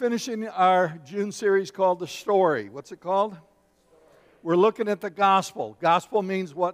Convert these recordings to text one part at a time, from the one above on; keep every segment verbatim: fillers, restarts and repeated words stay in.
finishing our June series called The Story. What's it called? We're looking at the gospel. Gospel means what?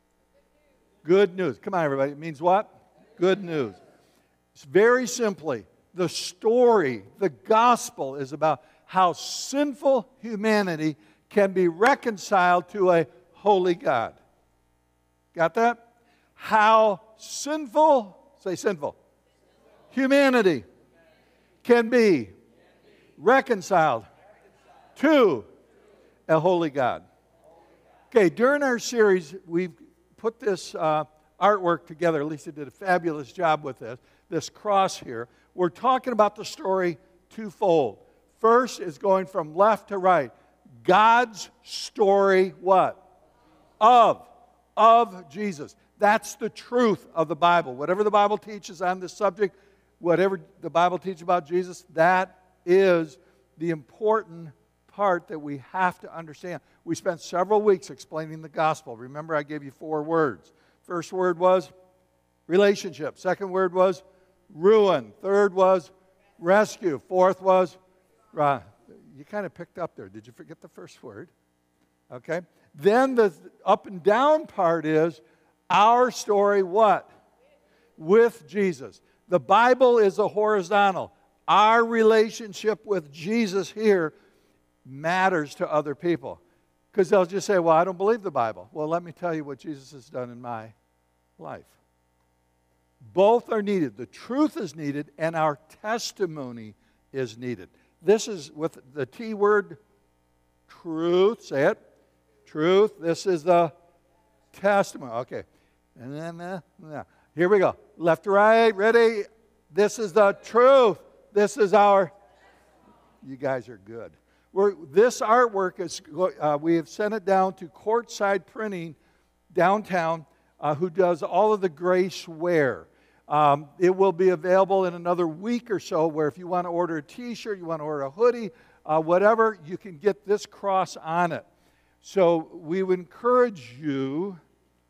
Good news. Come on, everybody. It means what? Good news. It's very simply, the story, the gospel is about how sinful humanity can be reconciled to a holy God. Got that? How sinful, say sinful, humanity can be reconciled to a holy God. Okay, during our series, we've put this uh, artwork together. Lisa did a fabulous job with this, this cross here. We're talking about the story twofold. First is going from left to right. God's story, what? Of. Of Jesus. That's the truth of the Bible. Whatever the Bible teaches on this subject, whatever the Bible teaches about Jesus, that is the important part that we have to understand. We spent several weeks explaining the gospel. Remember, I gave you four words. First word was relationship. Second word was ruin. Third was rescue. Fourth was, uh, you kind of picked up there. Did you forget the first word? Okay. Then the up and down part is our story, what? With Jesus. The Bible is a horizontal. Our relationship with Jesus here matters to other people. Because they'll just say, well, I don't believe the Bible. Well, let me tell you what Jesus has done in my life. Both are needed. The truth is needed, and our testimony is needed. This is with the T word, truth. Say it. Truth. This is the testimony. Okay. And then, uh, uh, here we go. Left to right. Ready? This is the truth. This is our, you guys are good. We're, this artwork, is uh, we have sent it down to Courtside Printing downtown, uh, who does all of the Grace wear. Um, it will be available in another week or so, where if you want to order a t-shirt, you want to order a hoodie, uh, whatever, you can get this cross on it. So we would encourage you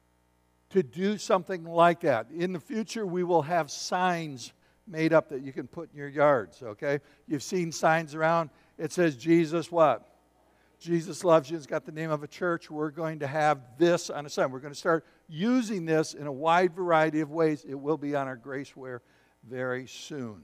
to do something like that. In the future, we will have signs made up that you can put in your yards, okay? You've seen signs around. It says, Jesus what? Jesus loves you. It's got the name of a church. We're going to have this on a sign. We're going to start using this in a wide variety of ways. It will be on our Graceware very soon.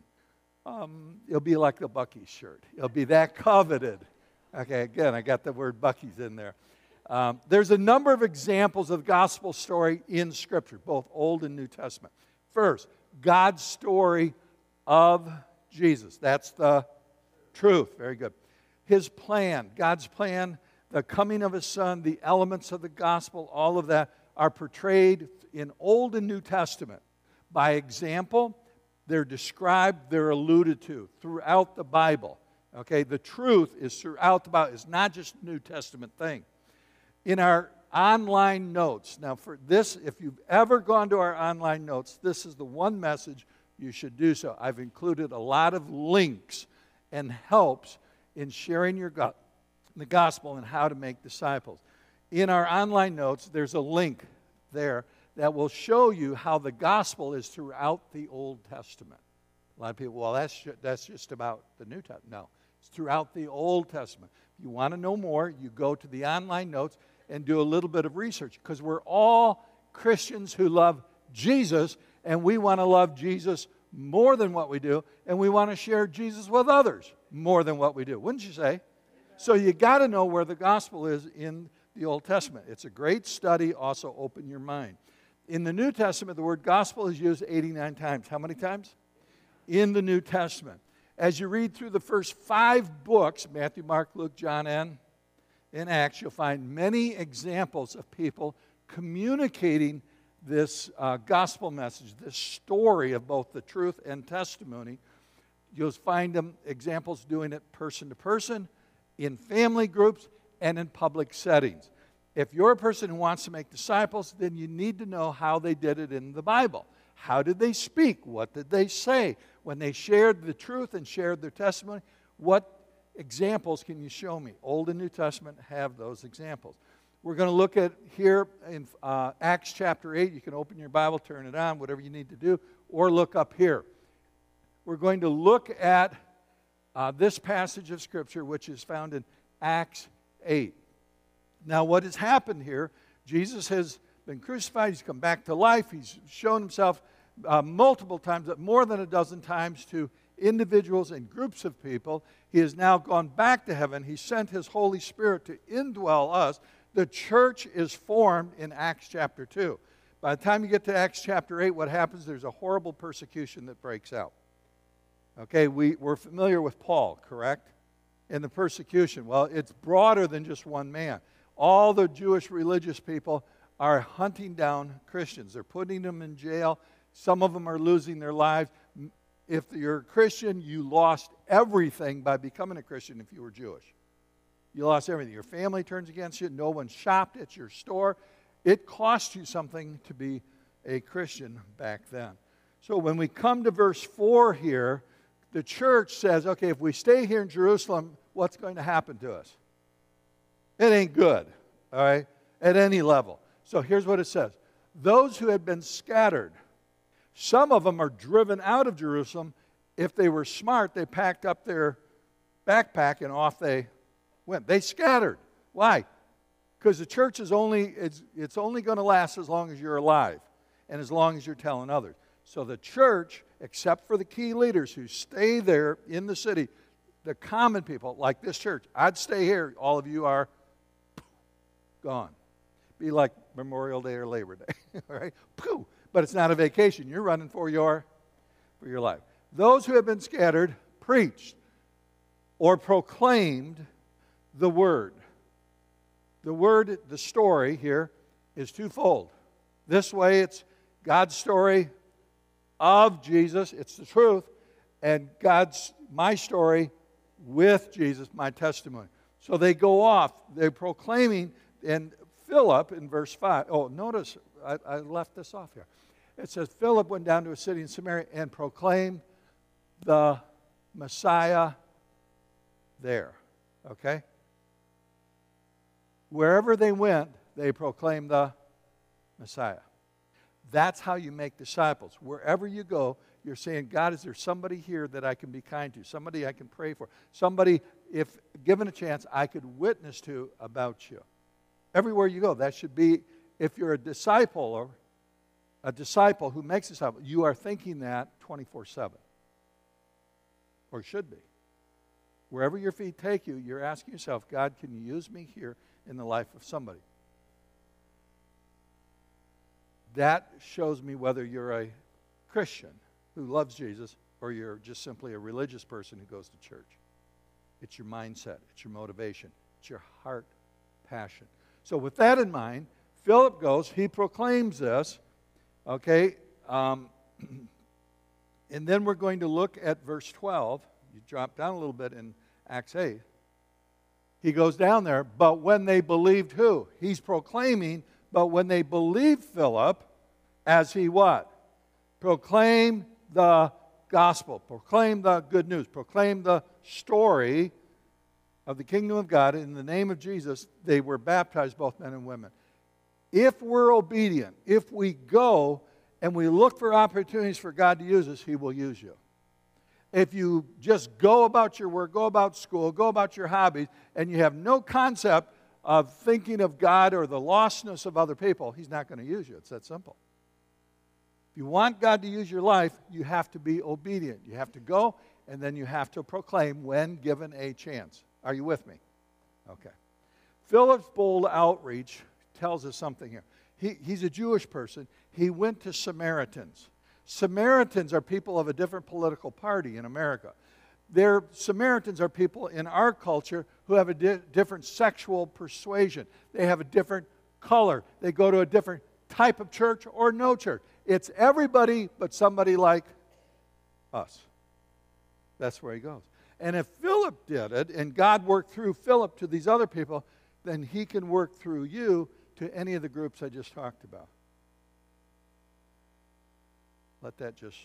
Um, it'll be like the Buc-ee's shirt. It'll be that coveted. Okay, again, I got the word Buc-ee's in there. Um, there's a number of examples of the gospel story in Scripture, both Old and New Testament. First, God's story of Jesus. That's the truth. Very good. His plan, God's plan, the coming of His Son, the elements of the gospel, all of that are portrayed in Old and New Testament. By example, they're described, they're alluded to throughout the Bible. Okay, the truth is throughout the Bible. It's not just a New Testament thing. In our online notes, now for this, if you've ever gone to our online notes, this is the one message you should do so. I've included a lot of links and helps in sharing your go- the gospel and how to make disciples. In our online notes, there's a link there that will show you how the gospel is throughout the Old Testament. A lot of people, well, that's ju- that's just about the New Testament. No, it's throughout the Old Testament. If you want to know more, you go to the online notes and do a little bit of research, because we're all Christians who love Jesus, and we want to love Jesus more than what we do, and we want to share Jesus with others more than what we do. Wouldn't you say? So you got to know where the gospel is in the Old Testament. It's a great study. Also open your mind. In the New Testament, the word gospel is used eighty-nine times. How many times? In the New Testament. As you read through the first five books, Matthew, Mark, Luke, John, and in Acts, you'll find many examples of people communicating this uh, gospel message, this story of both the truth and testimony. You'll find them examples doing it person to person, in family groups, and in public settings. If you're a person who wants to make disciples, then you need to know how they did it in the Bible. How did they speak? What did they say? When they shared the truth and shared their testimony, what examples can you show me? Old and New Testament have those examples. We're going to look at here in uh, Acts chapter eight. You can open your Bible, turn it on, whatever you need to do, or look up here. We're going to look at uh, this passage of Scripture, which is found in Acts eight. Now, what has happened here, Jesus has been crucified. He's come back to life. He's shown himself uh, multiple times, more than a dozen times, to individuals and groups of people. He has now gone back to heaven. He sent his Holy Spirit to indwell us. The church is formed in Acts chapter two. By the time you get to Acts chapter eight, what happens? There's a horrible persecution that breaks out. Okay, we, we're familiar with Paul, correct? In the persecution. Well, it's broader than just one man. All the Jewish religious people are hunting down Christians. They're putting them in jail. Some of them are losing their lives. If you're a Christian, you lost everything by becoming a Christian if you were Jewish. You lost everything. Your family turns against you. No one shopped at your store. It cost you something to be a Christian back then. So when we come to verse four here, the church says, okay, if we stay here in Jerusalem, what's going to happen to us? It ain't good, all right, at any level. So here's what it says. Those who had been scattered, some of them are driven out of Jerusalem. If they were smart, they packed up their backpack and off they went. They scattered. Why? Because the church is only, it's, it's only going to last as long as you're alive and as long as you're telling others. So the church, except for the key leaders who stay there in the city, the common people, like this church, I'd stay here. All of you are gone. Be like Memorial Day or Labor Day, all right? Pooh. But it's not a vacation. You're running for your, for your life. Those who have been scattered preached or proclaimed the word. The word, the story here, is twofold. This way, it's God's story of Jesus, it's the truth, and God's, my story with Jesus, my testimony. So they go off, they're proclaiming, and Philip in verse five, oh, notice, I, I left this off here. It says, Philip went down to a city in Samaria and proclaimed the Messiah there, okay? Wherever they went, they proclaimed the Messiah. That's how you make disciples. Wherever you go, you're saying, God, is there somebody here that I can be kind to? Somebody I can pray for? Somebody, if given a chance, I could witness to about you? Everywhere you go, that should be, if you're a disciple or a disciple who makes disciples, you are thinking that twenty-four seven. Or should be. Wherever your feet take you, you're asking yourself, God, can you use me here in the life of somebody? That shows me whether you're a Christian who loves Jesus or you're just simply a religious person who goes to church. It's your mindset. It's your motivation. It's your heart passion. So with that in mind, Philip goes. He proclaims this. Okay. Um, and then we're going to look at verse twelve. You drop down a little bit in Acts eight. He goes down there. But when they believed who? He's proclaiming. But when they believed Philip, as he what? Proclaim the gospel. Proclaim the good news. Proclaim the story of the kingdom of God in the name of Jesus. They were baptized, both men and women. If we're obedient, if we go and we look for opportunities for God to use us, He will use you. If you just go about your work, go about school, go about your hobbies, and you have no concept of thinking of God or the lostness of other people, He's not going to use you. It's that simple. If you want God to use your life, you have to be obedient. You have to go, and then you have to proclaim when given a chance. Are you with me? Okay. Philip's bold outreach tells us something here. He, he's a Jewish person. He went to Samaritans. Samaritans are people of a different political party in America. Their Samaritans are people in our culture who have a di- different sexual persuasion. They have a different color. They go to a different type of church or no church. It's everybody but somebody like us. That's where he goes. And if Philip did it, and God worked through Philip to these other people, then He can work through you to any of the groups I just talked about. Let that just...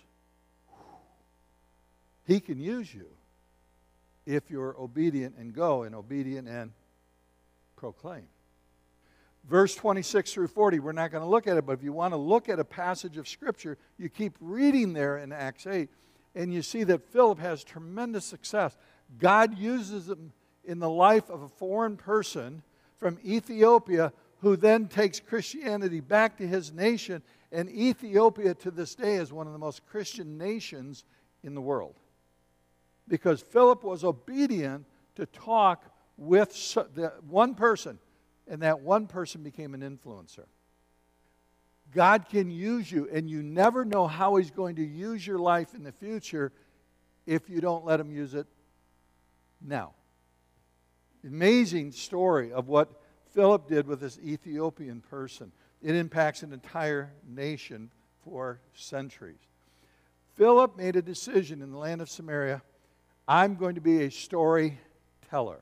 He can use you if you're obedient and go, and obedient and proclaim. Verse twenty-six through forty, we're not going to look at it, but if you want to look at a passage of Scripture, you keep reading there in Acts eight, and you see that Philip has tremendous success. God uses them in the life of a foreign person from Ethiopia who then takes Christianity back to his nation, and Ethiopia to this day is one of the most Christian nations in the world. Because Philip was obedient to talk with the one person, and that one person became an influencer. God can use you, and you never know how He's going to use your life in the future if you don't let Him use it now. Amazing story of what Philip did with this Ethiopian person. It impacts an entire nation for centuries. Philip made a decision in the land of Samaria. I'm going to be a storyteller.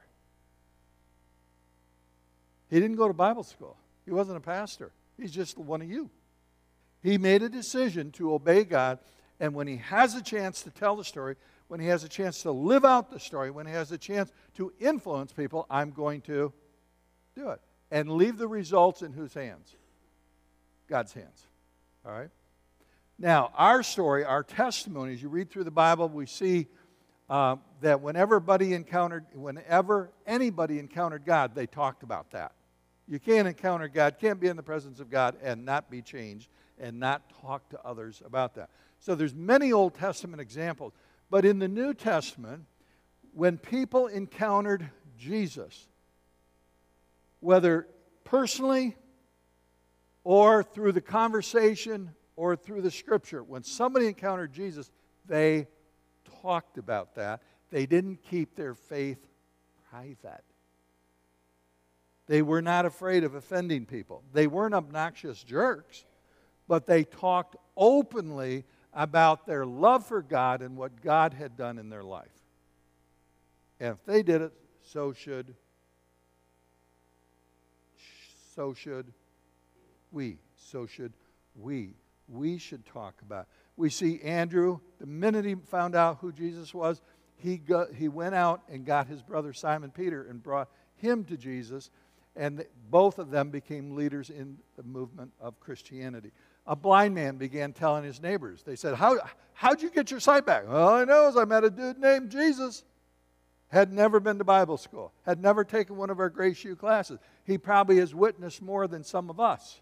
He didn't go to Bible school. He wasn't a pastor. He's just one of you. He made a decision to obey God, and when he has a chance to tell the story, when he has a chance to live out the story, when he has a chance to influence people, I'm going to do it. And leave the results in whose hands? God's hands. All right? Now, our story, our testimony, as you read through the Bible, we see uh, that whenever anybody encountered, whenever anybody encountered God, they talked about that. You can't encounter God, can't be in the presence of God and not be changed and not talk to others about that. So there's many Old Testament examples. But in the New Testament, when people encountered Jesus, whether personally or through the conversation or through the Scripture, when somebody encountered Jesus, they talked about that. They didn't keep their faith private. They were not afraid of offending people. They weren't obnoxious jerks, but they talked openly about their love for God and what God had done in their life. And if they did it, so should so should we. So should we. We should talk about it. We see Andrew, the minute he found out who Jesus was, he got, he went out and got his brother Simon Peter and brought him to Jesus, and both of them became leaders in the movement of Christianity. A blind man began telling his neighbors. They said, How, how'd you get your sight back? All I know is I met a dude named Jesus. Had never been to Bible school. Had never taken one of our Grace U classes. He probably has witnessed more than some of us.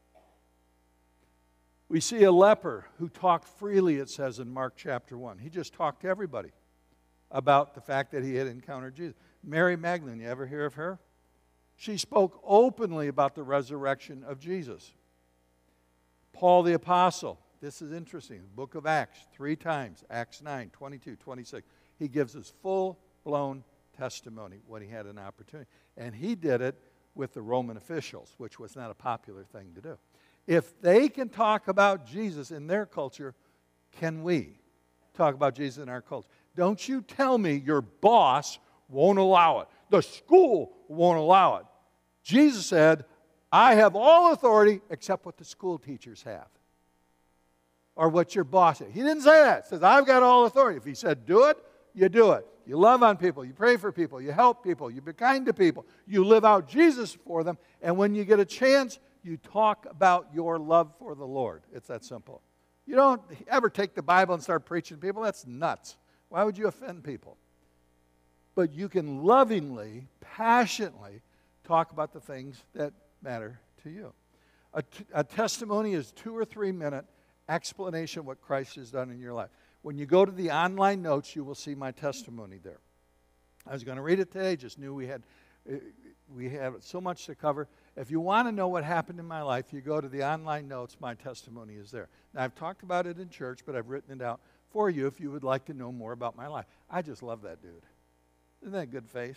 We see a leper who talked freely, it says in Mark chapter one. He just talked to everybody about the fact that he had encountered Jesus. Mary Magdalene, you ever hear of her? She spoke openly about the resurrection of Jesus. Paul the Apostle, this is interesting, the book of Acts, three times, Acts nine, twenty-two, twenty-six. He gives his full-blown testimony when he had an opportunity. And he did it with the Roman officials, which was not a popular thing to do. If they can talk about Jesus in their culture, can we talk about Jesus in our culture? Don't you tell me your boss won't allow it. The school won't allow it. Jesus said, I have all authority except what the school teachers have. Or what your boss said. He didn't say that. He says, I've got all authority. If he said do it, you do it. You love on people. You pray for people. You help people. You be kind to people. You live out Jesus for them. And when you get a chance, you talk about your love for the Lord. It's that simple. You don't ever take the Bible and start preaching to people. That's nuts. Why would you offend people? But you can lovingly, passionately talk about the things that matter to you. A, t- a testimony is two or three minute explanation of what Christ has done in your life. When you go to the online notes, you will see my testimony there. I was going to read it today, just knew we had we had so much to cover. If you want to know what happened in my life, you go to the online notes, my testimony is there. Now, I've talked about it in church, but I've written it out for you if you would like to know more about my life. I just love that dude. Isn't that a good face?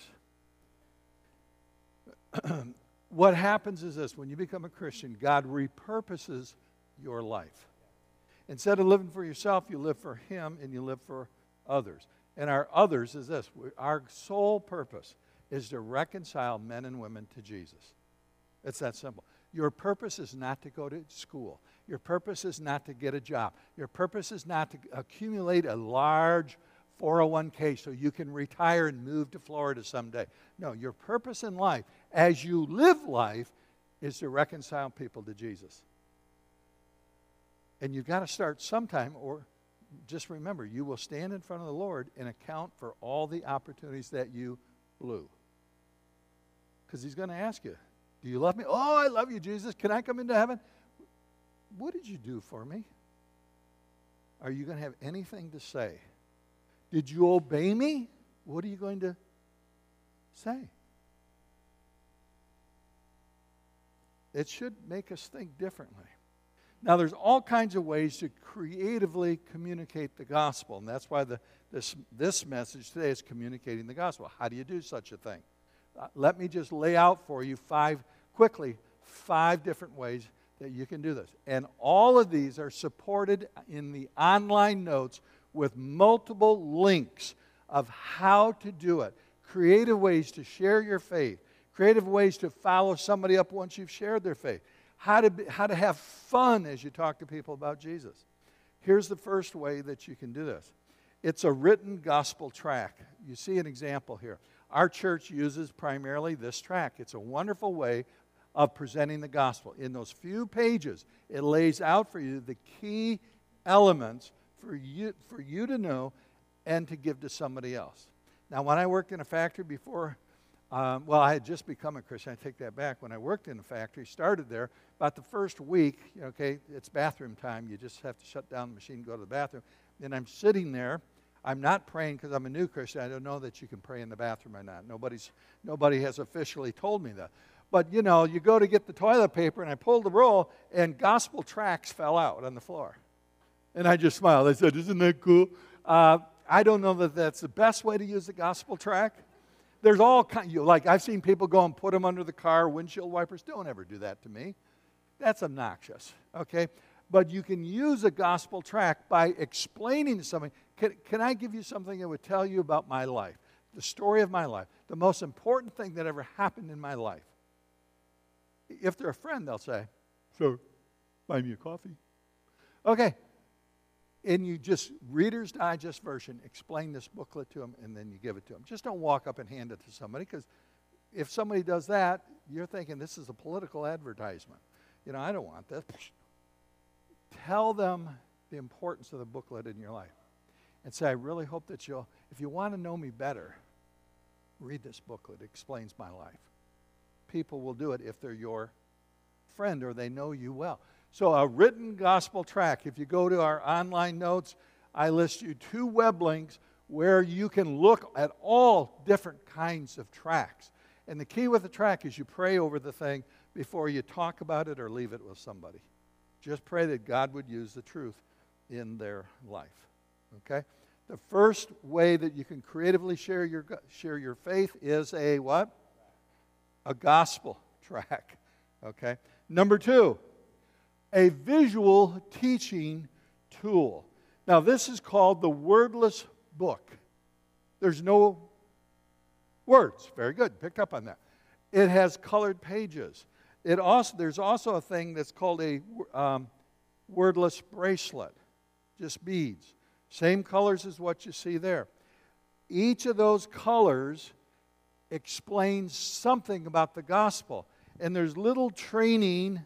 What happens is this: when you become a Christian, God repurposes your life. Instead of living for yourself, you live for Him and you live for others. And our others is this: our sole purpose is to reconcile men and women to Jesus. It's that simple. Your purpose is not to go to school. Your purpose is not to get a job. Your purpose is not to accumulate a large four oh one k so you can retire and move to Florida someday. No, your purpose in life, as you live life, is to reconcile people to Jesus. And you've got to start sometime, or just remember, you will stand in front of the Lord and account for all the opportunities that you blew. Because he's going to ask you, do you love me? Oh, I love you, Jesus. Can I come into heaven? What did you do for me? Are you going to have anything to say? Did you obey me? What are you going to say? It should make us think differently. Now, there's all kinds of ways to creatively communicate the gospel, and that's why the, this, this message today is communicating the gospel. How do you do such a thing? Uh, let me just lay out for you five, quickly, five different ways that you can do this. And all of these are supported in the online notes with multiple links of how to do it. Creative ways to share your faith. Creative ways to follow somebody up once you've shared their faith. How to, be, how to have fun as you talk to people about Jesus. Here's the first way that you can do this. It's a written gospel tract. You see an example here. Our church uses primarily this tract. It's a wonderful way of presenting the gospel. In those few pages, it lays out for you the key elements for you, for you to know and to give to somebody else. Now, when I worked in a factory before, um, well, I had just become a Christian. I take that back. When I worked in a factory, started there, about the first week, okay, it's bathroom time. You just have to shut down the machine and go to the bathroom. And I'm sitting there. I'm not praying because I'm a new Christian. I don't know that you can pray in the bathroom or not. Nobody's, nobody has officially told me that. But, you know, you go to get the toilet paper, and I pulled the roll, and gospel tracts fell out on the floor. And I just smiled. I said, isn't that cool? Uh, I don't know that that's the best way to use the gospel tract. There's all kinds, you know, like I've seen people go and put them under the car, windshield wipers. Don't ever do that to me. That's obnoxious, okay? But you can use a gospel tract by explaining to somebody, can, can I give you something that would tell you about my life, the story of my life, the most important thing that ever happened in my life? If they're a friend, they'll say, sure, buy me a coffee. Okay. And you just, Reader's Digest version, explain this booklet to them, and then you give it to them. Just don't walk up and hand it to somebody, because if somebody does that, you're thinking this is a political advertisement. You know, I don't want this. Tell them the importance of the booklet in your life. And say, I really hope that you'll, if you want to know me better, read this booklet. It explains my life. People will do it if they're your friend or they know you well. So a written gospel tract. If you go to our online notes, I list you two web links where you can look at all different kinds of tracts. And the key with the tract is you pray over the thing before you talk about it or leave it with somebody. Just pray that God would use the truth in their life. Okay? The first way that you can creatively share your share your faith is a what? A gospel tract. Okay? Number two, a visual teaching tool. Now, this is called the wordless book. There's no words. Very good. Picked up on that. It has colored pages. It also there's also a thing that's called a um, wordless bracelet, just beads. Same colors as what you see there. Each of those colors explains something about the gospel. And there's little training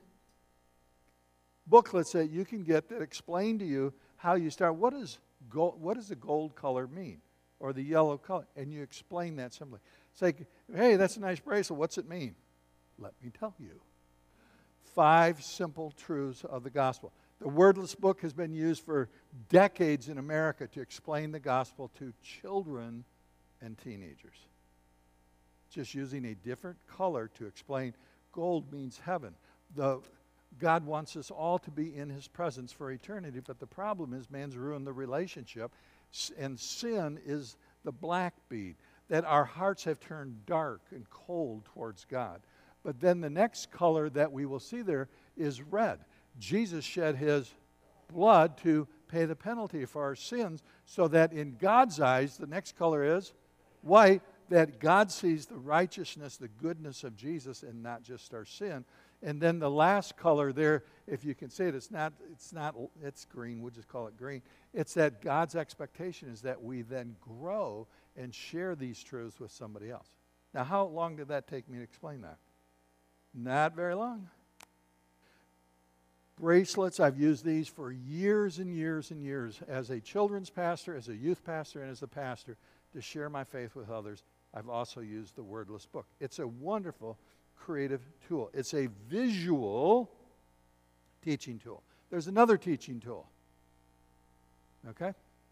booklets that you can get that explain to you how you start. What does gold, what does the gold color mean? Or the yellow color? And you explain that simply. It's like, hey, that's a nice bracelet. What's it mean? Let me tell you. Five simple truths of the gospel. The wordless book has been used for decades in America to explain the gospel to children and teenagers. Just using a different color to explain gold means heaven. The, God wants us all to be in His presence for eternity, but the problem is man's ruined the relationship, and sin is the black bead, that our hearts have turned dark and cold towards God. But then the next color that we will see there is red. Jesus shed His blood to pay the penalty for our sins, so that in God's eyes, the next color is white, that God sees the righteousness, the goodness of Jesus, and not just our sin. And then the last color there, if you can see it, it's not, it's not, it's green, we'll just call it green. It's that God's expectation is that we then grow and share these truths with somebody else. Now, how long did that take me to explain that? Not very long. bracelets. I've used these for years and years and years as a children's pastor, as a youth pastor, and as a pastor to share my faith with others. I've also used the Wordless Book. It's a wonderful creative tool. It's a visual teaching tool. There's another teaching tool. Okay?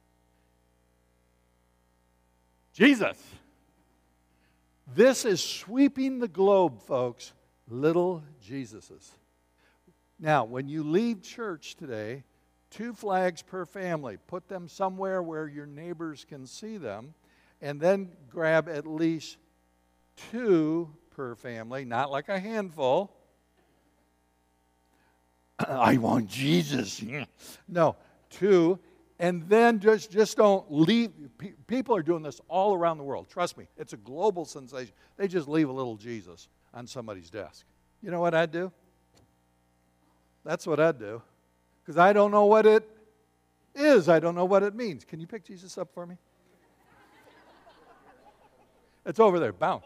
Jesus. This is sweeping the globe, folks. Little Jesuses. Now, when you leave church today, two flags per family. Put them somewhere where your neighbors can see them, and then grab at least two per family, not like a handful. I want Jesus. No, two. And then just, just don't leave. People are doing this all around the world. Trust me, it's a global sensation. They just leave a little Jesus on somebody's desk. You know what I'd do? That's what I'd do. Because I don't know what it is. I don't know what it means. Can you pick Jesus up for me? It's over there. Bound.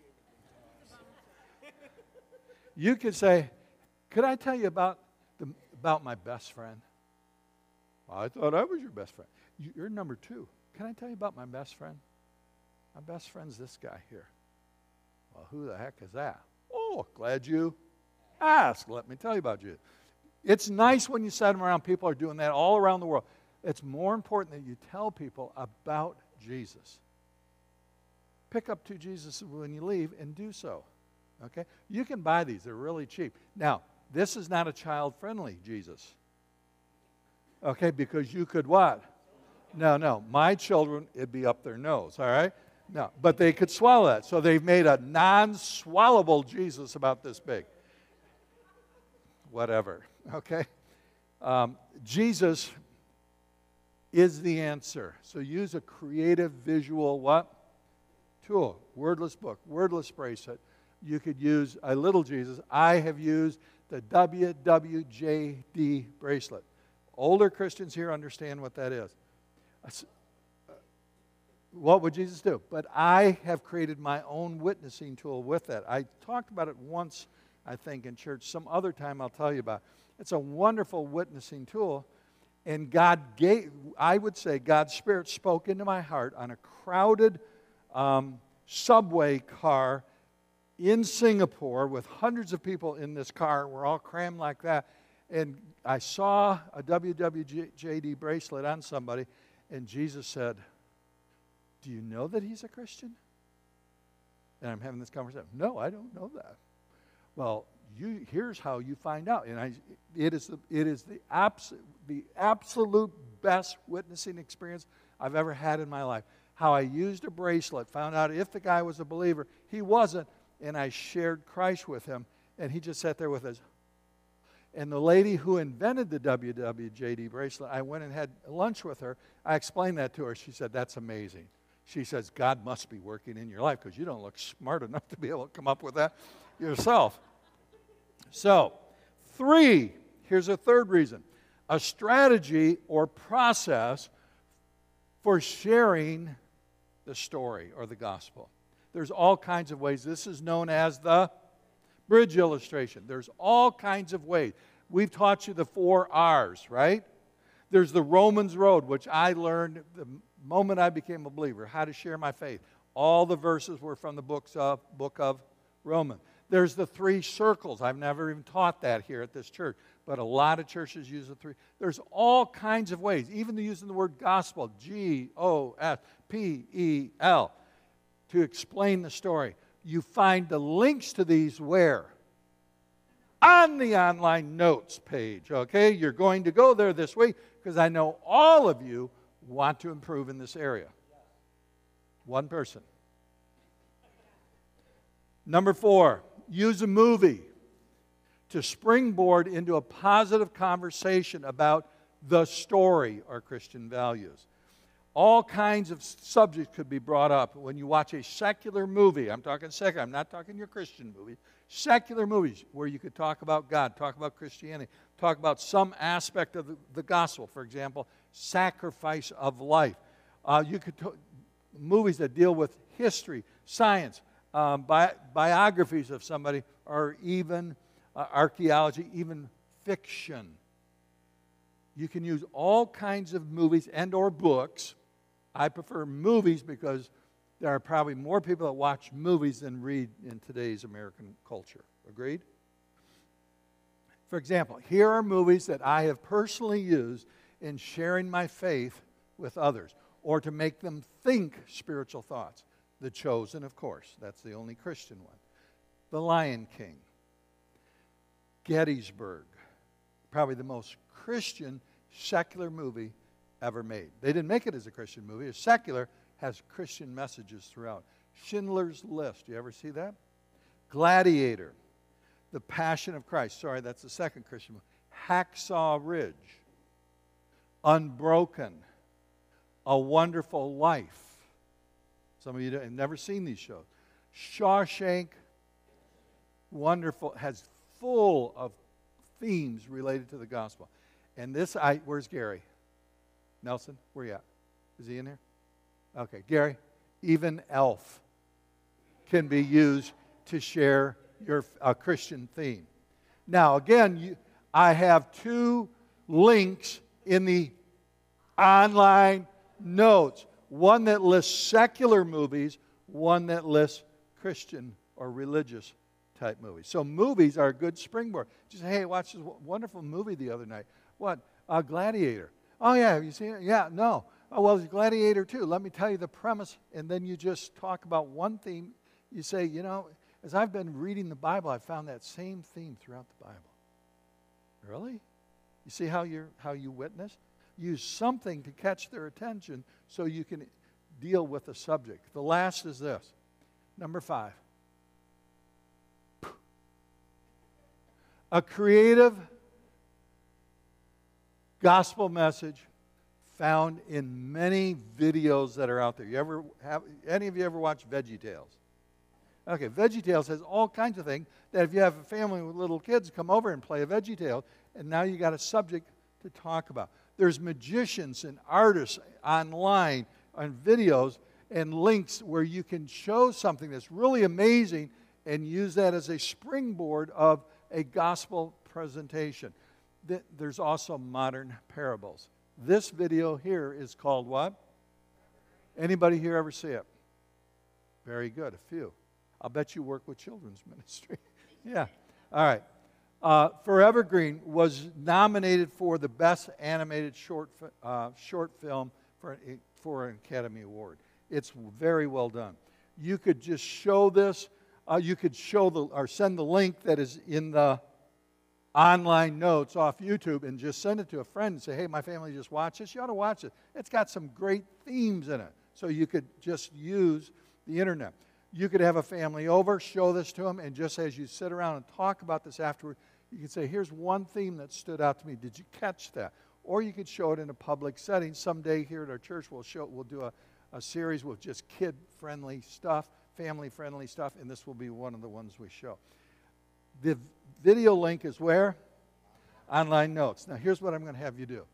You could say, could I tell you about, the, about my best friend? I thought I was your best friend. You're number two. Can I tell you about my best friend? My best friend's this guy here. Well, who the heck is that? Oh, glad you asked. Let me tell you about you. It's nice when you set them around. People are doing that all around the world. It's more important that you tell people about Jesus. Pick up two Jesus when you leave and do so. Okay? You can buy these. They're really cheap. Now, this is not a child-friendly Jesus. Okay, because you could what? No, no. My children, it'd be up their nose, all right? No, but they could swallow that. So they've made a non-swallowable Jesus about this big. Whatever, okay? Um, Jesus is the answer. So use a creative visual what? Tool. Wordless book, wordless bracelet. You could use a little Jesus. I have used the W W J D bracelet. Older Christians here understand what that is. What would Jesus do? But I have created my own witnessing tool with that. I talked about it once, I think, in church. Some other time I'll tell you about it. It's a wonderful witnessing tool. And God gave, I would say, God's Spirit spoke into my heart on a crowded um, subway car in Singapore with hundreds of people in this car. We're all crammed like that. And I saw a W W J D bracelet on somebody, and Jesus said, do you know that he's a Christian? And I'm having this conversation. No, I don't know that. Well, you, here's how you find out. And I, it is, the, it is the, abs, the absolute best witnessing experience I've ever had in my life. How I used a bracelet, found out if the guy was a believer. He wasn't, and I shared Christ with him, and he just sat there with us. And the lady who invented the W W J D bracelet, I went and had lunch with her. I explained that to her. She said, that's amazing. She says, God must be working in your life because you don't look smart enough to be able to come up with that yourself. So, three, here's a third reason. A strategy or process for sharing the story or the gospel. There's all kinds of ways. This is known as the bridge illustration. There's all kinds of ways. We've taught you the four R's, right? There's the Romans road, which I learned the moment I became a believer, how to share my faith. All the verses were from the books of, book of Romans. There's the three circles. I've never even taught that here at this church, but a lot of churches use the three. There's all kinds of ways, even using the word gospel, G O S P E L, to explain the story. You find the links to these where? On the online notes page, okay? You're going to go there this week because I know all of you want to improve in this area. One person. Number four, use a movie to springboard into a positive conversation about the story or Christian values. All kinds of subjects could be brought up when you watch a secular movie. I'm talking secular. I'm not talking your Christian movie. Secular movies where you could talk about God, talk about Christianity, talk about some aspect of the, the gospel. For example, sacrifice of life. Uh, you could t- movies that deal with history, science, um, bi- biographies of somebody, or even uh, archaeology, even fiction. You can use all kinds of movies and or books. I prefer movies because there are probably more people that watch movies than read in today's American culture. Agreed? For example, here are movies that I have personally used in sharing my faith with others, or to make them think spiritual thoughts. The Chosen, of course. That's the only Christian one. The Lion King. Gettysburg. Probably the most Christian secular movie ever made. They didn't make it as a Christian movie. It's secular, has Christian messages throughout. Schindler's List. You ever see that? Gladiator. The Passion of Christ. Sorry, that's the second Christian movie. Hacksaw Ridge. Unbroken. A Wonderful Life. Some of you have never seen these shows. Shawshank. Wonderful. Has full of themes related to the gospel. And this, I where's Gary? Nelson, where you at? Is he in here? Okay, Gary, even Elf can be used to share your uh, Christian theme. Now, again, you, I have two links in the online notes. One that lists secular movies, one that lists Christian or religious type movies. So movies are a good springboard. Just, hey, watch this wonderful movie the other night. What? Uh, Gladiator. Oh, yeah, have you seen it? Yeah, no. Oh, well, it's Gladiator too. Let me tell you the premise, and then you just talk about one theme. You say, you know, as I've been reading the Bible, I've found that same theme throughout the Bible. Really? You see how you're how you witness? Use something to catch their attention so you can deal with the subject. The last is this. Number five. A creative gospel message found in many videos that are out there. You ever have any of you ever watch VeggieTales? Okay, VeggieTales has all kinds of things that if you have a family with little kids, come over and play a VeggieTale, and now you got a subject to talk about. There's magicians and artists online on videos and links where you can show something that's really amazing and use that as a springboard of a gospel presentation. There's also modern parables. This video here is called what? Anybody here ever see it? Very good, a few. I'll bet you work with children's ministry. Yeah. All right. Uh, Forever Green was nominated for the Best Animated Short uh, Short Film for, for an Academy Award. It's very well done. You could just show this. Uh, you could show the or send the link that is in the online notes off YouTube and just send it to a friend and say, hey, my family just watched this. You ought to watch it. It's got some great themes in it. So you could just use the internet. You could have a family over, show this to them, and just as you sit around and talk about this afterward, you can say, here's one theme that stood out to me. Did you catch that? Or you could show it in a public setting. Someday here at our church, we'll show we'll do a, a series with just kid-friendly stuff, family-friendly stuff, and this will be one of the ones we show. The video link is where? Online notes. Now, here's what I'm going to have you do.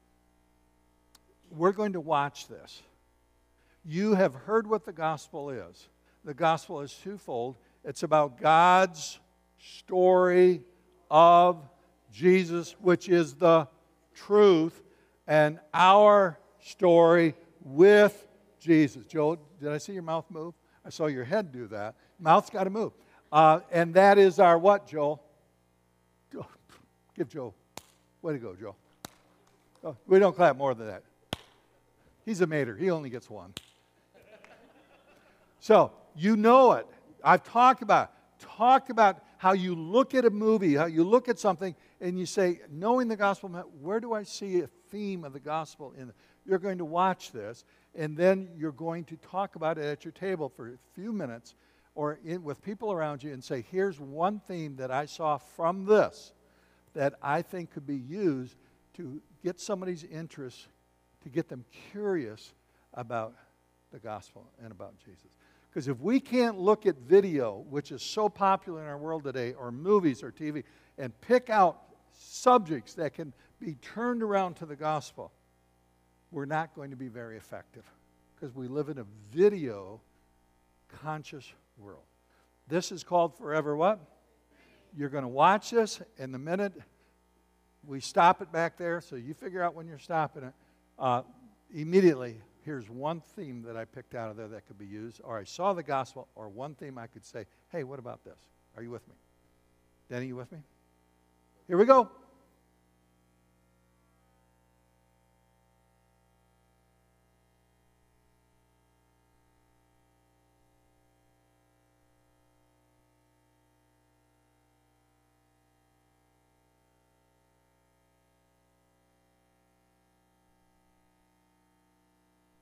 We're going to watch this. You have heard what the gospel is. The gospel is twofold. It's about God's story of Jesus, which is the truth, and our story with Jesus. Joe, did I see your mouth move? I saw your head do that. Mouth's got to move. Uh, and that is our what, Joel? Give Joe. Way to go, Joe. Oh, we don't clap more than that. He's a mater. He only gets one. So, you know it. I've talked about it. Talk about how you look at a movie, how you look at something, and you say, knowing the gospel, where do I see a theme of the gospel in it? You're going to watch this, and then you're going to talk about it at your table for a few minutes or in, with people around you and say, here's one theme that I saw from this that I think could be used to get somebody's interest, to get them curious about the gospel and about Jesus. Because if we can't look at video, which is so popular in our world today, or movies or T V, and pick out subjects that can be turned around to the gospel, we're not going to be very effective. Because we live in a video-conscious world. This is called Forever what? You're going to watch this, and the minute we stop it back there, so you figure out when you're stopping it. Uh, immediately, here's one theme that I picked out of there that could be used, or I saw the gospel, or one theme I could say, hey, what about this? Are you with me? Danny, you with me? Here we go.